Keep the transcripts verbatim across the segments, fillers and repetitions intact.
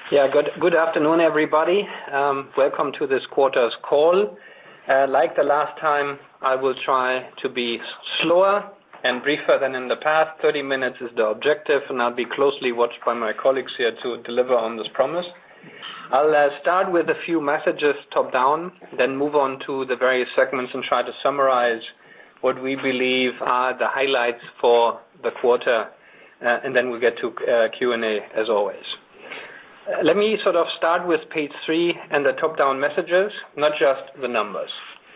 Yeah, good good afternoon, everybody. Um, welcome to this quarter's call. Uh, like the last time, I will try to be slower and briefer than in the past. thirty minutes is the objective, and I'll be closely watched by my colleagues here to deliver on this promise. I'll uh, start with a few messages top-down, then move on to the various segments and try to summarize what we believe are the highlights for the quarter, uh, and then we'll get to uh, Q and A as always. Uh, let me sort of start with page three and the top-down messages, not just the numbers.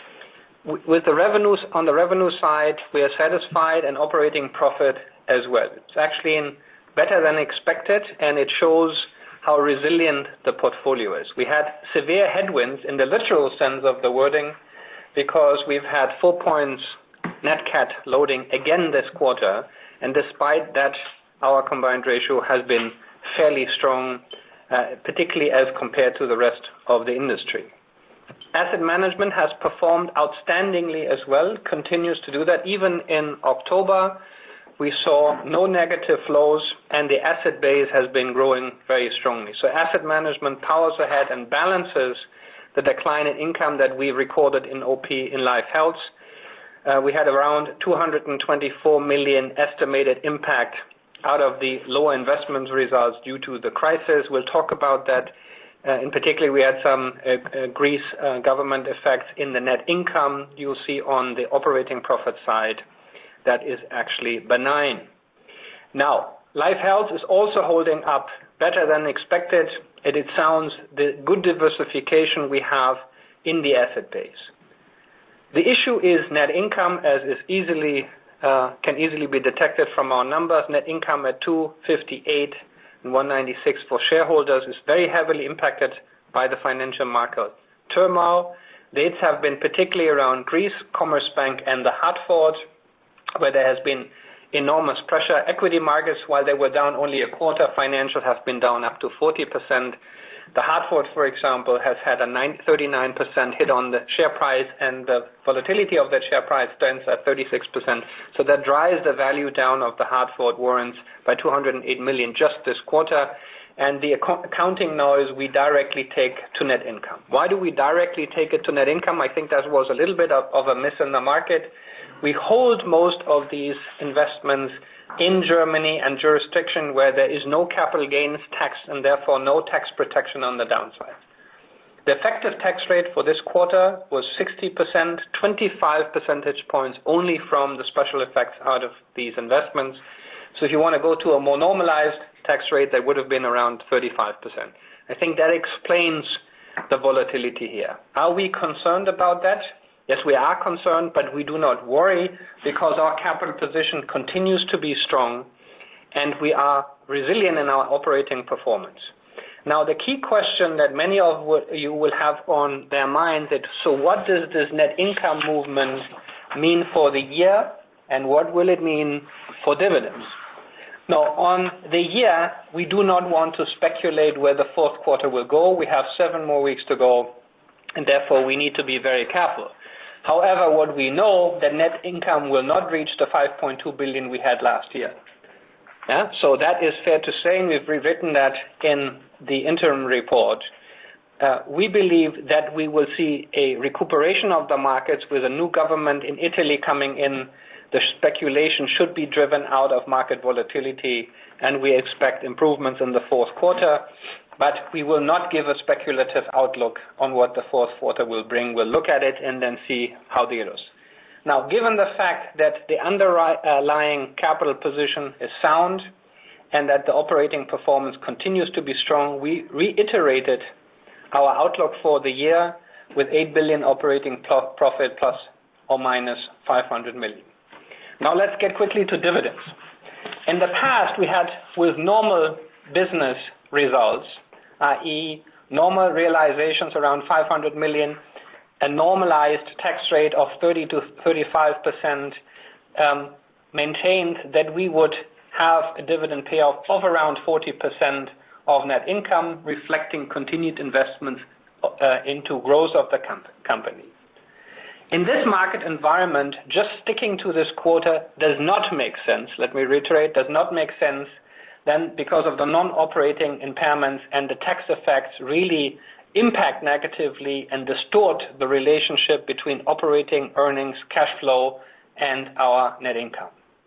W- with the revenues, on the revenue side, we are satisfied, and operating profit as well. It's actually in better than expected, and it shows how resilient the portfolio is. We had severe headwinds in the literal sense of the wording because we've had four points net cat loading again this quarter, and despite that, our combined ratio has been fairly strong, uh, particularly as compared to the rest of the industry. Asset management has performed outstandingly as well, continues to do that. Even in October, we saw no negative flows, and the asset base has been growing very strongly. So asset management powers ahead and balances the decline in income that we recorded in O P in Life Health. Uh, we had around two hundred twenty-four million estimated impact out of the lower investment results due to the crisis. We'll talk about that. Uh, in particular, we had some uh, uh, Greece uh, government effects in the net income. You'll see on the operating profit side that is actually benign. Now, Life Health is also holding up better than expected, and it sounds the good diversification we have in the asset base. The issue is net income, as is easily uh, can easily be detected from our numbers. Net income at two fifty-eight and one ninety-six for shareholders is very heavily impacted by the financial market turmoil. Dates have been particularly around Greece, Commerzbank, and the Hartford, where there has been enormous pressure. Equity markets, while they were down only a quarter, financial have been down up to forty percent. The Hartford, for example, has had a thirty-nine percent hit on the share price, and the volatility of that share price stands at thirty-six percent. So that drives the value down of the Hartford warrants by two hundred eight million just this quarter. And the ac- accounting noise we directly take to net income. Why do we directly take it to net income? I think that was a little bit of, of a miss in the market. We hold most of these investments in Germany and jurisdiction where there is no capital gains tax and therefore no tax protection on the downside. The effective tax rate for this quarter was sixty percent, twenty-five percentage points only from the special effects out of these investments. So if you want to go to a more normalized tax rate, that would have been around thirty-five percent. I think that explains the volatility here. Are we concerned about that? Yes, we are concerned, but we do not worry because our capital position continues to be strong and we are resilient in our operating performance. Now, the key question that many of you will have on their mind is, so what does this net income movement mean for the year and what will it mean for dividends? Now, on the year, we do not want to speculate where the fourth quarter will go. We have seven more weeks to go, and therefore we need to be very careful. However, what we know, that net income will not reach the five point two billion we had last year. Yeah? So that is fair to say, and we've rewritten that in the interim report. Uh, we believe that we will see a recuperation of the markets with a new government in Italy coming in. The speculation should be driven out of market volatility, and we expect improvements in the fourth quarter. But we will not give a speculative outlook on what the fourth quarter will bring. We'll look at it and then see how it is. Now, given the fact that the underlying capital position is sound and that the operating performance continues to be strong, we reiterated our outlook for the year with eight billion operating profit plus or minus five hundred million. Now, let's get quickly to dividends. In the past, we had, with normal business results, that is normal realizations around five hundred million, a normalized tax rate of thirty to thirty-five percent, um, maintained that we would have a dividend payout of around forty percent of net income, reflecting continued investments uh, into growth of the com- company. In this market environment, just sticking to this quarter does not make sense. Let me reiterate, does not make sense then because of the non-operating impairments and the tax effects really impact negatively and distort the relationship between operating earnings, cash flow, and our net income.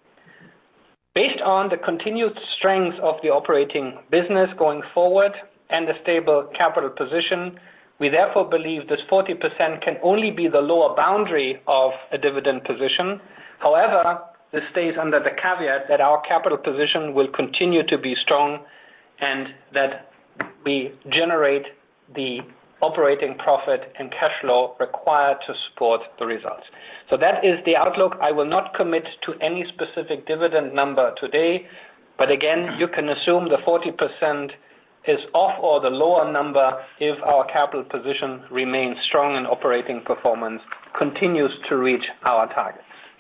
Based on the continued strength of the operating business going forward and the stable capital position, we therefore believe this forty percent can only be the lower boundary of a dividend position. However, this stays under the caveat that our capital position will continue to be strong and that we generate the operating profit and cash flow required to support the results. So that is the outlook. I will not commit to any specific dividend number today, but again, you can assume the forty percent is off or the lower number if our capital position remains strong and operating performance continues to reach our targets.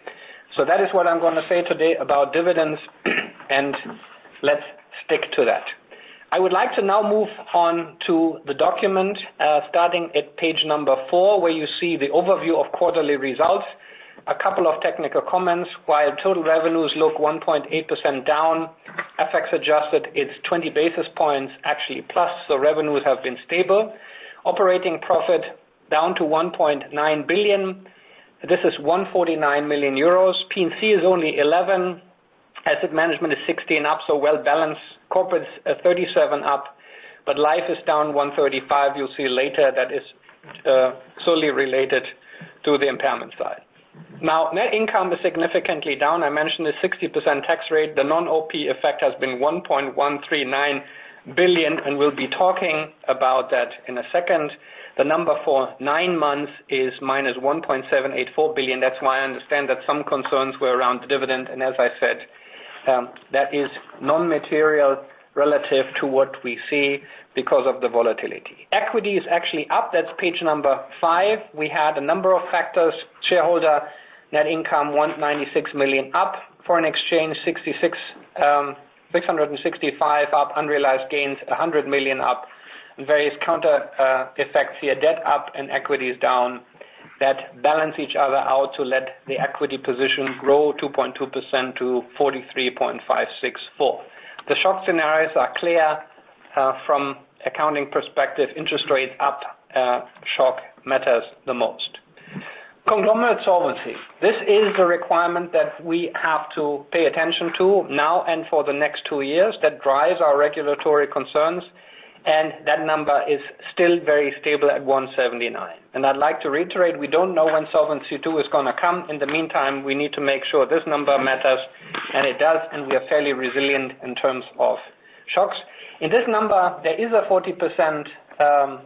So that is what I'm going to say today about dividends, and let's stick to that. I would like to now move on to the document, uh, starting at page number four, where you see the overview of quarterly results. A couple of technical comments. While total revenues look one point eight percent down, F X adjusted, it's twenty basis points actually plus, so revenues have been stable. Operating profit down to one point nine billion. This is one hundred forty-nine million euros. P and C is only eleven. Asset management is sixteen up, so well balanced. Corporate's uh, thirty-seven up, but life is down one hundred thirty-five. You'll see later that is uh, solely related to the impairment side. Now, net income is significantly down. I mentioned the sixty percent tax rate. The non-O P effect has been one point one three nine billion, and we'll be talking about that in a second. The number for nine months is minus one point seven eight four billion. That's why I understand that some concerns were around the dividend, and as I said, um, that is non-material relative to what we see because of the volatility. Equity is actually up. That's page number five. We had a number of factors. Shareholder net income one hundred ninety-six million up. Foreign exchange sixty-six, um, six hundred sixty-five up. Unrealized gains one hundred million up. Various counter uh, effects here, debt up and equities down, that balance each other out to let the equity position grow two point two percent to forty-three point five six four. The shock scenarios are clear uh, from accounting perspective. Interest rates up, uh, shock matters the most. Conglomerate solvency. This is the requirement that we have to pay attention to now and for the next two years. That drives our regulatory concerns, and that number is still very stable at one seventy-nine. And I'd like to reiterate, we don't know when Solvency two is going to come. In the meantime, we need to make sure this number matters, and it does, and we are fairly resilient in terms of shocks. In this number, there is a forty percent um,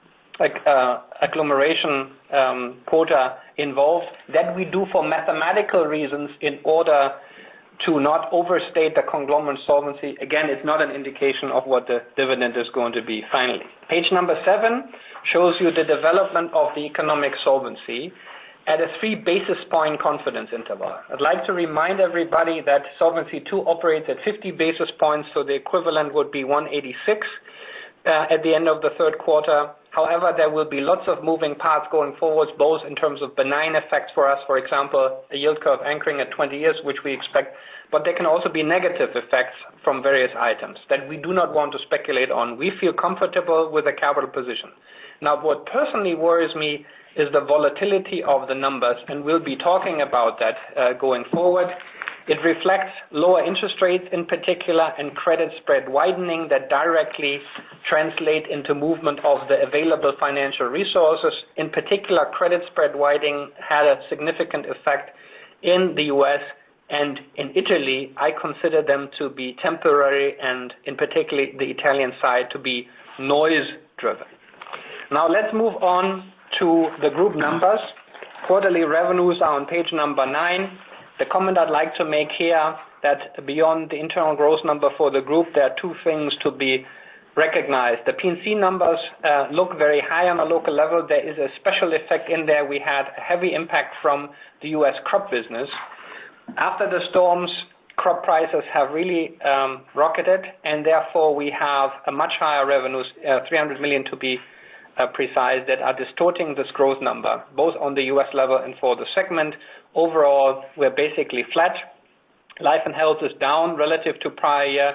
uh, agglomeration um, quota involved that we do for mathematical reasons in order to not overstate the conglomerate solvency. Again, it's not an indication of what the dividend is going to be finally. Page number seven shows you the development of the economic solvency at a three basis point confidence interval. I'd like to remind everybody that Solvency two operates at fifty basis points, so the equivalent would be one eighty-six uh, at the end of the third quarter. However, there will be lots of moving parts going forwards, both in terms of benign effects for us, for example, a yield curve anchoring at twenty years, which we expect, but there can also be negative effects from various items that we do not want to speculate on. We feel comfortable with the capital position. Now, what personally worries me is the volatility of the numbers, and we'll be talking about that uh, going forward. It reflects lower interest rates in particular and credit spread widening that directly translate into movement of the available financial resources. In particular, credit spread widening had a significant effect in the U S and in Italy. I consider them to be temporary, and in particular the Italian side to be noise-driven. Now let's move on to the group numbers. Quarterly revenues are on page number nine. The comment I'd like to make here that beyond the internal growth number for the group, there are two things to be recognized. The P and C numbers uh, look very high on a local level. There is a special effect in there. We had a heavy impact from the U S crop business. After the storms, crop prices have really um, rocketed, and therefore we have a much higher revenues, uh, three hundred million to be uh, precise, that are distorting this growth number, both on the U S level and for the segment. Overall, we're basically flat. Life and health is down relative to prior year.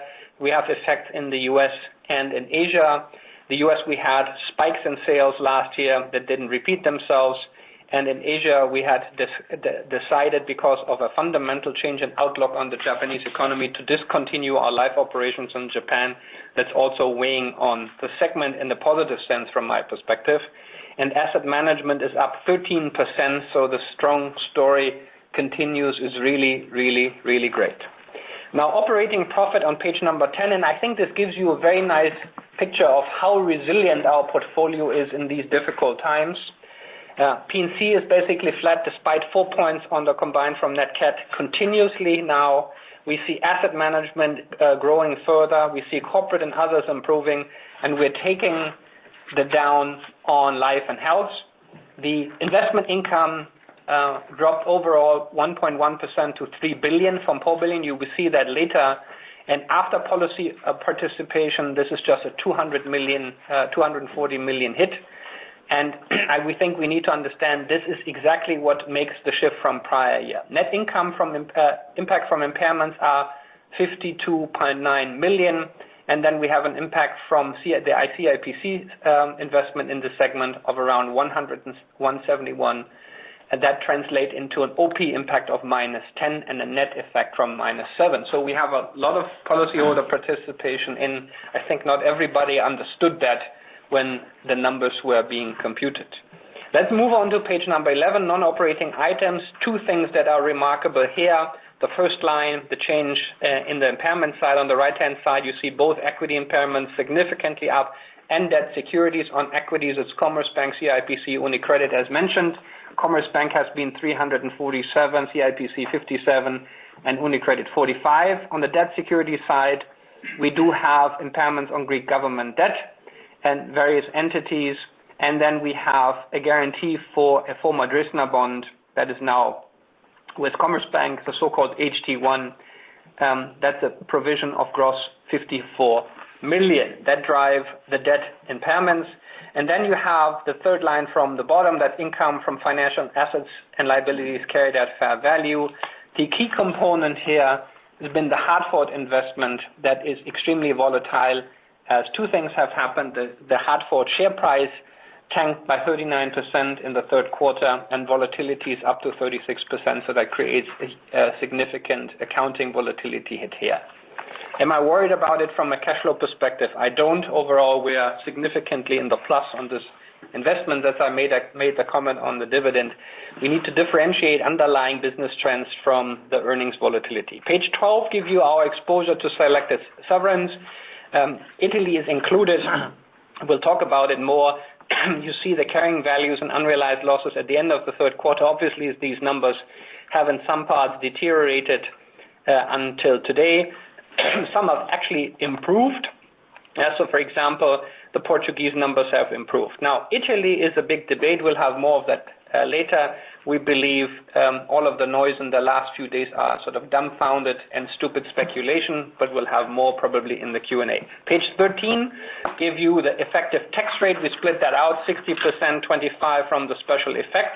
we have effects in the U S and in Asia. The U S we had spikes in sales last year that didn't repeat themselves. And in Asia, we had decided, because of a fundamental change in outlook on the Japanese economy, to discontinue our life operations in Japan. That's also weighing on the segment in the positive sense from my perspective. And asset management is up thirteen percent, so the strong story continues, is really, really, really great. Now, operating profit on page number ten, and I think this gives you a very nice picture of how resilient our portfolio is in these difficult times. Uh, P and C is basically flat despite four points on the combined from Nat Cat continuously now. We see asset management uh, growing further. We see corporate and others improving, and we're taking the down on life and health. The investment income uh, dropped overall one point one percent to three billion dollars from four billion dollars. You will see that later. And after policy uh, participation, this is just a two hundred million, uh, two hundred forty million hit. And I, we think we need to understand this is exactly what makes the shift from prior year. Net income from uh, impact from impairments are fifty-two point nine million, and then we have an impact from C- the C I P C um, investment in the segment of around one hundred, one seventy-one, and that translates into an O P impact of minus ten and a net effect from minus seven. So we have a lot of policyholder participation in. I think not everybody understood that when the numbers were being computed. Let's move on to page number eleven, non-operating items. Two things that are remarkable here. The first line, the change uh, in the impairment side. On the right-hand side, you see both equity impairments significantly up and debt securities. On equities, it's Commerzbank, C I P C, UniCredit as mentioned. Commerzbank has been three hundred forty-seven, C I P C fifty-seven, and UniCredit forty-five. On the debt security side, we do have impairments on Greek government debt and various entities, and then we have a guarantee for a former Dresdner bond that is now with Commerzbank, the so-called H T one. Um, that's a provision of gross fifty-four million. That drive the debt impairments. And then you have the third line from the bottom, that income from financial assets and liabilities carried at fair value. The key component here has been the Hartford investment that is extremely volatile, as two things have happened. The, the Hartford share price tanked by thirty-nine percent in the third quarter, and volatility is up to thirty-six percent, so that creates a, a significant accounting volatility hit here. Am I worried about it from a cash flow perspective? I don't. Overall, we are significantly in the plus on this investment. As I made, a, made the comment on the dividend, we need to differentiate underlying business trends from the earnings volatility. Page twelve gives you our exposure to selected sovereigns. Um, Italy is included. We'll talk about it more. You see the carrying values and unrealized losses at the end of the third quarter. Obviously, these numbers have in some parts deteriorated uh, until today. Some have actually improved. Uh, so, for example, the Portuguese numbers have improved. Now, Italy is a big debate. We'll have more of that uh, later. We believe um, all of the noise in the last few days are sort of dumbfounded and stupid speculation, but we'll have more probably in the Q and A. Page thirteen give you the effective tax rate. We split that out, sixty percent, twenty-five from the special effects.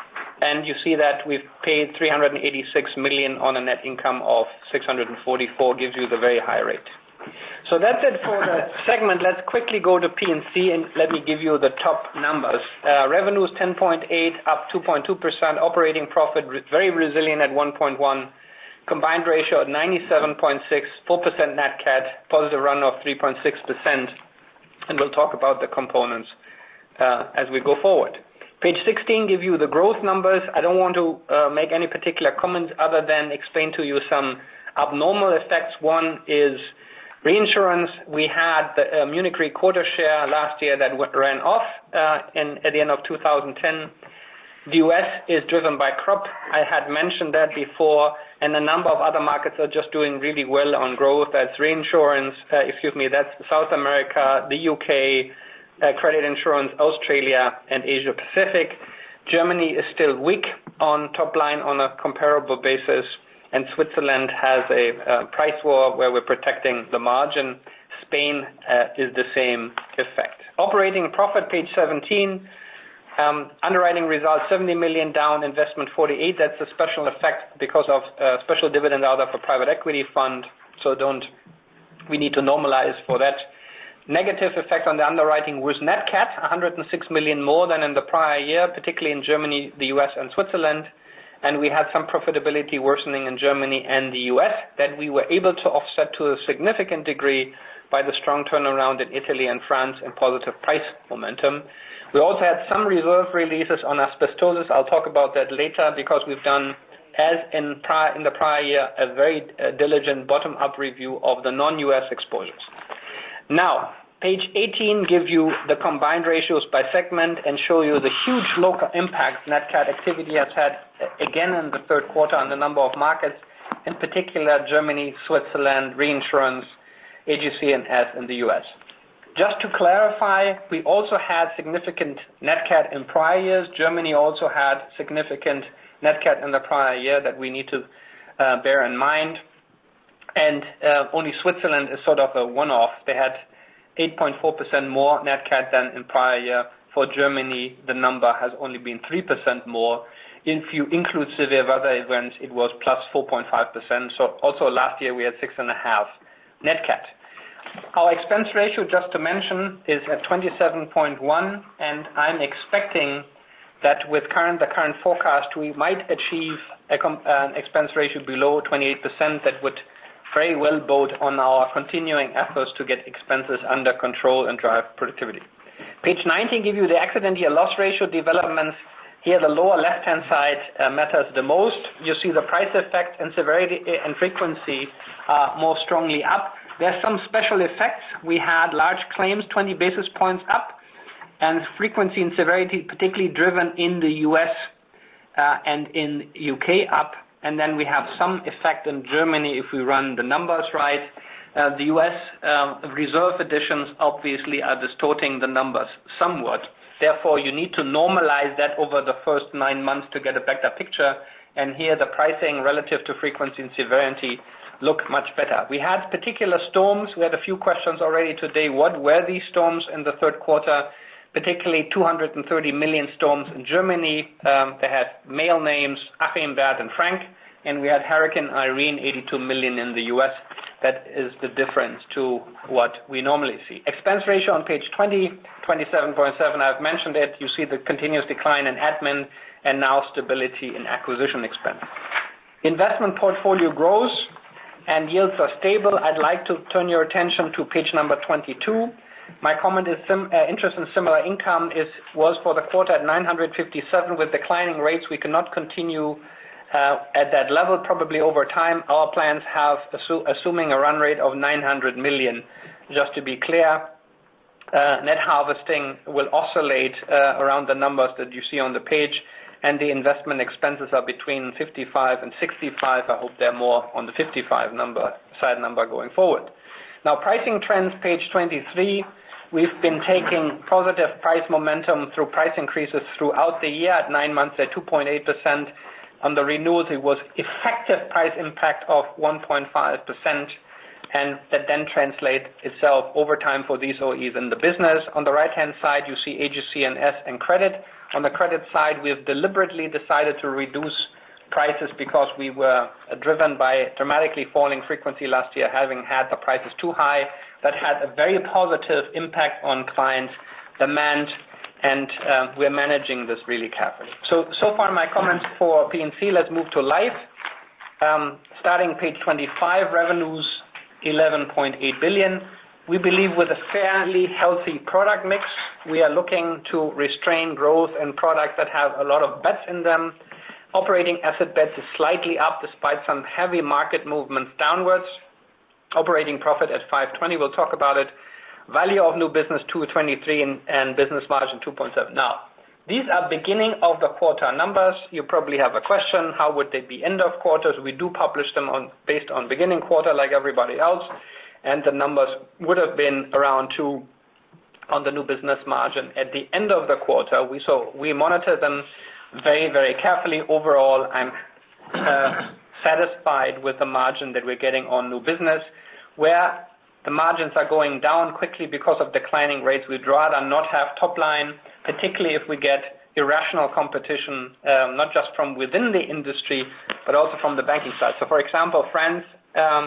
And you see that we've paid three hundred eighty-six million on a net income of six hundred forty-four, gives you the very high rate. So that's it for the segment. Let's quickly go to P and C, and let me give you the top numbers. Uh, revenues ten point eight, up two point two percent. Operating profit re- very resilient at one point one. Combined ratio at ninety-seven point six, four percent Nat Cat, positive run of three point six percent. And we'll talk about the components uh, as we go forward. Page sixteen gives you the growth numbers. I don't want to uh, make any particular comments other than explain to you some abnormal effects. One is reinsurance. We had the uh, Munich Re quota share last year that w- ran off uh, in, at the end of two thousand ten. The U S is driven by crop. I had mentioned that before, and a number of other markets are just doing really well on growth. That's reinsurance, uh, excuse me, that's South America, the U K, uh, credit insurance, Australia, and Asia Pacific. Germany is still weak on top line on a comparable basis. And Switzerland has a uh, price war where we're protecting the margin. Spain uh, is the same effect. Operating profit, page seventeen. Um, underwriting results, seventy million down, investment forty-eight. That's a special effect because of uh, special dividend out of a private equity fund. So don't We need to normalize for that negative effect on the underwriting with Nat Cat, one hundred six million more than in the prior year, particularly in Germany, the U S, and Switzerland. And we had some profitability worsening in Germany and the U S that we were able to offset to a significant degree by the strong turnaround in Italy and France and positive price momentum. We also had some reserve releases on asbestosis. I'll talk about that later because we've done, as in, prior, in the prior year, a very uh, diligent bottom-up review of the non-U S exposures. Now, page eighteen gives you the combined ratios by segment and show you the huge local impact Nat Cat activity has had again in the third quarter on the number of markets, in particular Germany, Switzerland, reinsurance, A G C and S in the U S. Just to clarify, we also had significant Nat Cat in prior years. Germany also had significant Nat Cat in the prior year that we need to uh, bear in mind. And uh, only Switzerland is sort of a one-off. They had eight point four percent more Nat Cat than in prior year. For Germany, the number has only been three percent more. If you include severe weather events, it was plus four point five percent. So also last year we had six point five Nat Cat. Our expense ratio, just to mention, is at twenty-seven point one, and I'm expecting that with current the current forecast, we might achieve a, an expense ratio below twenty-eight percent. That would very well bode on our continuing efforts to get expenses under control and drive productivity. Page nineteen gives you the accident year loss ratio developments. Here, the lower left-hand side uh, matters the most. You see the price effect and severity and frequency are more strongly up. There's some special effects. We had large claims, twenty basis points up, and frequency and severity particularly driven in the U S uh, and in U K up. And then we have some effect in Germany if we run the numbers right. Uh, the U S uh, reserve additions obviously are distorting the numbers somewhat. Therefore, you need to normalize that over the first nine months to get a better picture. And here the pricing relative to frequency and severity look much better. We had particular storms. We had a few questions already today. What were these storms in the third quarter? Particularly two hundred thirty million storms in Germany. Um, they had male names, Achim, Bert, and Frank. And we had Hurricane Irene, eighty-two million in the U S. That is the difference to what we normally see. Expense ratio on page twenty, twenty-seven point seven. I've mentioned it. You see the continuous decline in admin and now stability in acquisition expense. Investment portfolio grows and yields are stable. I'd like to turn your attention to page number twenty-two. My comment is sim, uh, interest in similar income is was for the quarter at nine hundred fifty-seven. With declining rates, we cannot continue uh, at that level. Probably over time, our plans have assu assuming a run rate of nine hundred million. Just to be clear, uh, net harvesting will oscillate uh, around the numbers that you see on the page, and the investment expenses are between fifty-five and sixty-five. I hope they're more on the fifty-five number side number going forward. Now, pricing trends, page twenty-three. We've been taking positive price momentum through price increases throughout the year. At nine months, at two point eight percent. On the renewals, it was effective price impact of one point five percent, and that then translates itself over time for these O Es in the business. On the right-hand side, you see A G C and S and credit. On the credit side, we've deliberately decided to reduce prices because we were driven by dramatically falling frequency last year, having had the prices too high. That had a very positive impact on client demand, and uh, we're managing this really carefully. So, so far my comments for P and C. Let's move to life. Um, starting page twenty-five, revenues eleven point eight billion. We believe with a fairly healthy product mix, we are looking to restrain growth in products that have a lot of bets in them. Operating asset bets is slightly up despite some heavy market movements downwards. Operating profit at five twenty, we'll talk about it. Value of new business two twenty-three and, and business margin two point seven. Now, these are beginning of the quarter numbers. You probably have a question, how would they be end of quarters? We do publish them on based on beginning quarter like everybody else, and the numbers would have been around two on the new business margin at the end of the quarter. We so we monitor them very, very carefully. Overall, I'm uh, satisfied with the margin that we're getting on new business. Where the margins are going down quickly because of declining rates, we'd rather not have top line, particularly if we get irrational competition, um, not just from within the industry, but also from the banking side. So, for example, France, um,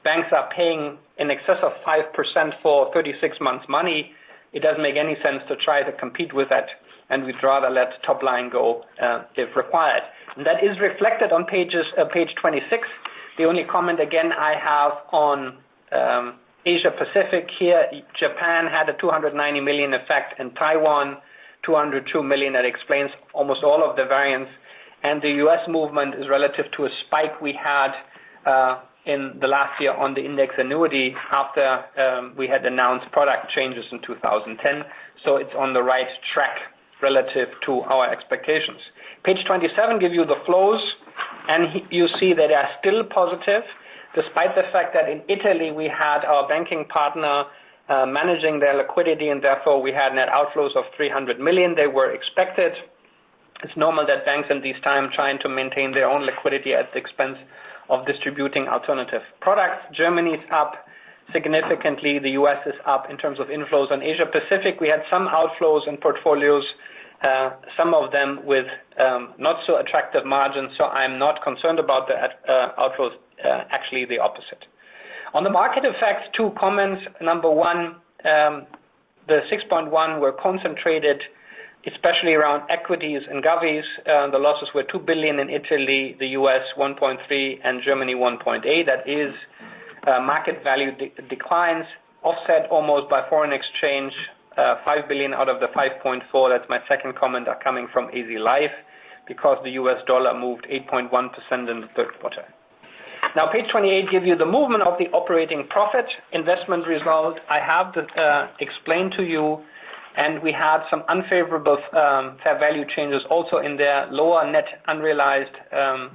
banks are paying in excess of five percent for thirty-six months money, it doesn't make any sense to try to compete with that, and we'd rather let top line go uh, if required. And that is reflected on pages, uh, page twenty-six. The only comment, again, I have on um, Asia Pacific here, Japan had a two hundred ninety million effect, and Taiwan, two hundred two million. That explains almost all of the variance. And the U S movement is relative to a spike we had uh, in the last year on the index annuity after um, we had announced product changes in two thousand ten. So it's on the right track relative to our expectations. Page twenty-seven gives you the flows, and you see that they are still positive, despite the fact that in Italy we had our banking partner uh, managing their liquidity, and therefore we had net outflows of three hundred million. They were expected. It's normal that banks in these times trying to maintain their own liquidity at the expense of distributing alternative products. Germany is up significantly. The U S is up in terms of inflows. On Asia Pacific, we had some outflows in portfolios, uh, some of them with um, not so attractive margins, so I'm not concerned about the uh, outflows, uh, actually the opposite. On the market effects, two comments. Number one, um, the six point one were concentrated especially around equities and govies. Uh, the losses were two billion dollars in Italy, the U S one point three, and Germany one point eight. That is uh, market value de declines, offset almost by foreign exchange. Uh, five billion dollars out of the five point four, that's my second comment, are coming from A Z Life, because the U S dollar moved eight point one percent in the third quarter. Now, page twenty-eight gives you the movement of the operating profit investment result. I have to, uh, explained to you, and we had some unfavorable um, fair value changes also in there, lower net unrealized um,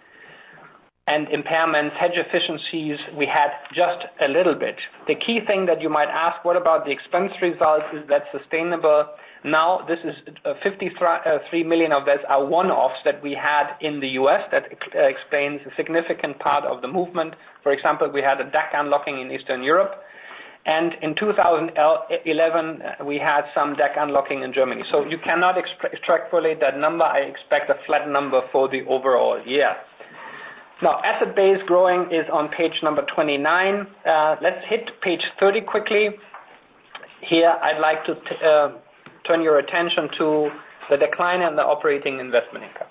and impairments, hedge efficiencies, we had just a little bit. The key thing that you might ask, what about the expense results? Is that sustainable? Now, this is uh, fifty-three million of those are one-offs that we had in the U S that uh, explains a significant part of the movement. For example, we had a D A C unlocking in Eastern Europe. And in two thousand eleven, uh, we had some D A C unlocking in Germany. So you cannot extrapolate that number. I expect a flat number for the overall year. Now, asset base growing is on page number twenty-nine. Uh, let's hit page thirty quickly. Here, I'd like to t uh, turn your attention to the decline in the operating investment income.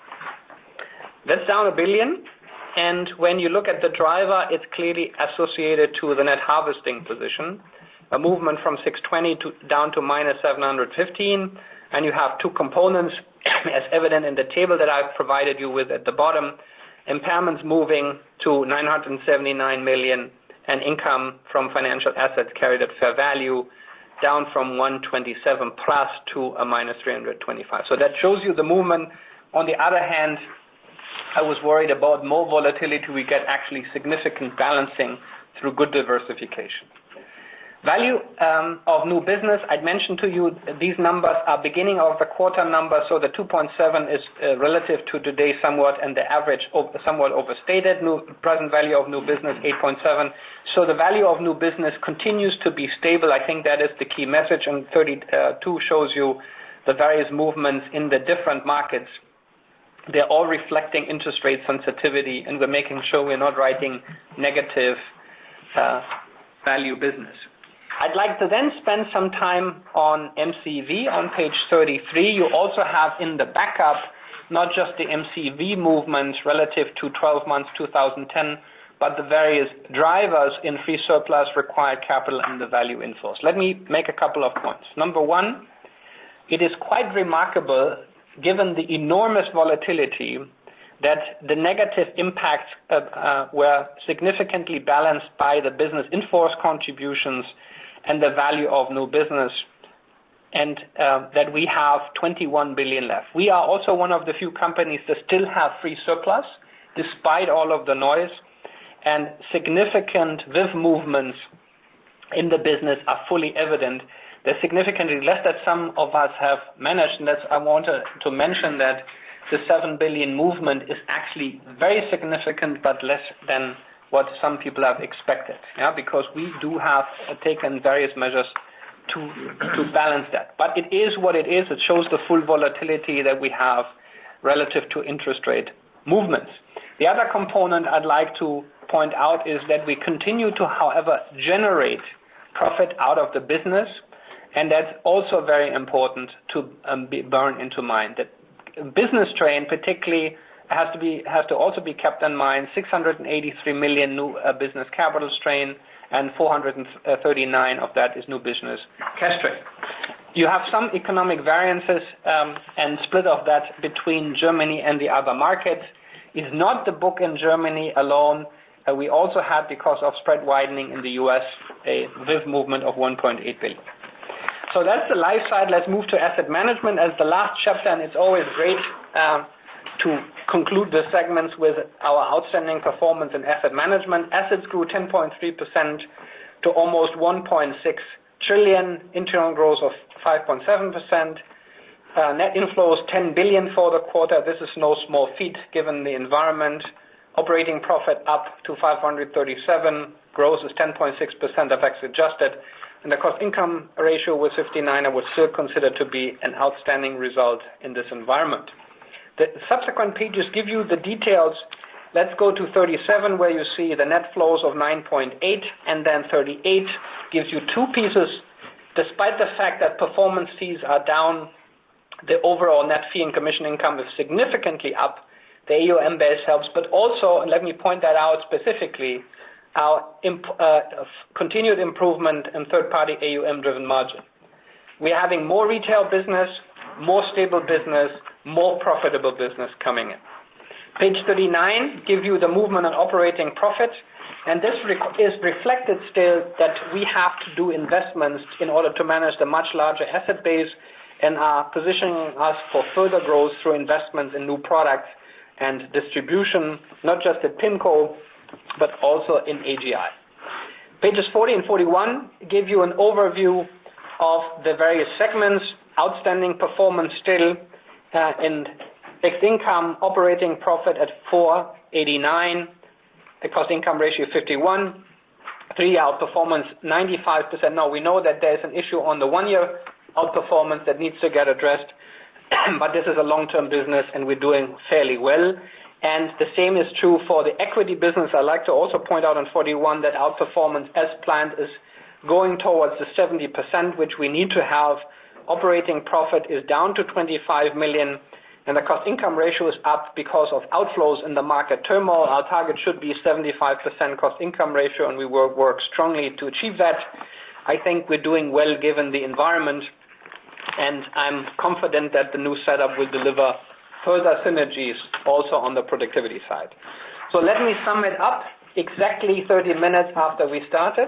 That's down a billion. And when you look at the driver, it's clearly associated to the net harvesting position, a movement from six twenty to, down to minus seven hundred fifteen. And you have two components, as evident in the table that I've provided you with at the bottom. Impairments moving to nine hundred seventy-nine million, and income from financial assets carried at fair value down from one twenty-seven plus to a minus three hundred twenty-five. So that shows you the movement. On the other hand, I was worried about more volatility. We get actually significant balancing through good diversification. Value um, of new business, I'd mentioned to you these numbers are beginning of the quarter numbers, so the two point seven is uh, relative to today somewhat, and the average somewhat overstated. New present value of new business, eight point seven. So the value of new business continues to be stable. I think that is the key message, and thirty-two shows you the various movements in the different markets. They're all reflecting interest rate sensitivity, and we're making sure we're not writing negative uh, value business. I'd like to then spend some time on M C V on page thirty-three. You also have in the backup not just the M C V movements relative to twelve months two thousand ten, but the various drivers in free surplus, required capital, and the value inflows. Let me make a couple of points. Number one, it is quite remarkable, given the enormous volatility, that the negative impacts uh, uh, were significantly balanced by the business in-force contributions and the value of new business, and uh, that we have twenty-one billion left. We are also one of the few companies that still have free surplus, despite all of the noise, and significant V I V movements in the business are fully evident. There's significantly less that some of us have managed, and that's, I wanted to mention that the seven billion movement is actually very significant, but less than what some people have expected, yeah, because we do have taken various measures to, to balance that. But it is what it is. It shows the full volatility that we have relative to interest rate movements. The other component I'd like to point out is that we continue to, however, generate profit out of the business, and that's also very important to um, be burn into mind. That business strain particularly has to be has to also be kept in mind. six hundred eighty-three million new uh, business capital strain, and four hundred thirty-nine of that is new business cash strain. You have some economic variances um, and split of that between Germany and the other markets. Is not the book in Germany alone. Uh, we also had, because of spread widening in the U S, a V I V movement of one point eight billion. So that's the life side. Let's move to asset management as the last chapter, and it's always great uh, to conclude the segments with our outstanding performance in asset management. Assets grew ten point three percent to almost one point six trillion, internal growth of five point seven percent. Uh, net inflows ten billion for the quarter. This is no small feat given the environment. Operating profit up to five hundred thirty-seven. Growth is ten point six percent F X adjusted. And the cost income ratio was fifty-nine. I would still consider to be an outstanding result in this environment. The subsequent pages give you the details. Let's go to thirty-seven, where you see the net flows of nine point eight, and then thirty-eight gives you two pieces. Despite the fact that performance fees are down, the overall net fee and commission income is significantly up. The A U M base helps, but also, and let me point that out specifically, our imp, uh, continued improvement in third-party A U M-driven margin. We are having more retail business, more stable business, more profitable business coming in. Page thirty-nine gives you the movement on operating profit, and this rec- is reflected still that we have to do investments in order to manage the much larger asset base, and are positioning us for further growth through investments in new products and distribution, not just at PIMCO, but also in A G I. Pages forty and forty-one give you an overview of the various segments. Outstanding performance still uh, in fixed income, operating profit at four eighty-nine, the cost income ratio fifty-one, three-year outperformance ninety-five percent. Now we know that there's an issue on the one-year outperformance that needs to get addressed, but this is a long-term business and we're doing fairly well. And the same is true for the equity business. I'd like to also point out on forty-one that outperformance as planned is going towards the seventy percent, which we need to have. Operating profit is down to twenty-five million, and the cost-income ratio is up because of outflows in the market turmoil. Our target should be seventy-five percent cost-income ratio, and we work, work strongly to achieve that. I think we're doing well given the environment, and I'm confident that the new setup will deliver further synergies also on the productivity side. So let me sum it up exactly thirty minutes after we started.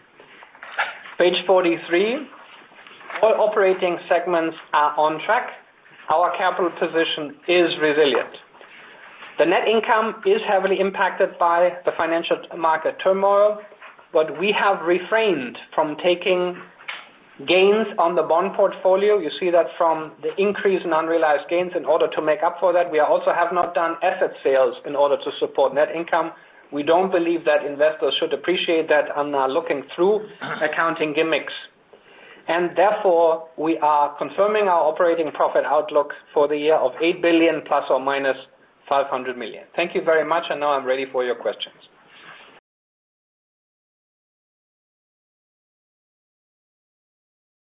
Page forty-three, all operating segments are on track. Our capital position is resilient. The net income is heavily impacted by the financial market turmoil, but we have refrained from taking gains on the bond portfolio. You see that from the increase in unrealized gains. In order to make up for that, we also have not done asset sales in order to support net income. We don't believe that investors should appreciate that and are looking through accounting gimmicks. And therefore, we are confirming our operating profit outlook for the year of eight billion plus or minus five hundred million. Thank you very much, and now I'm ready for your questions.